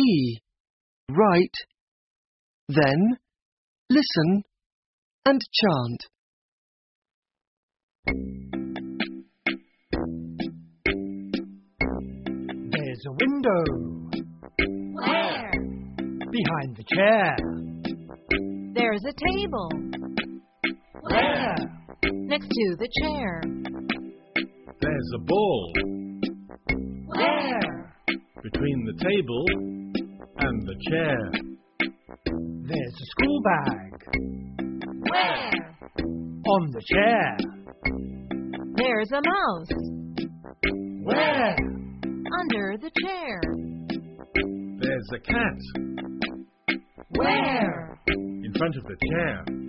E. Right. Then listen and chant. There's a window. Where? Behind the chair. There's a table. Where? Next to the chair. There's a ball Where? between the table and the chair. There's a school bag. Where? On the chair. There's a mouse. Where? Under the chair. There's a cat Where? in front of the chair.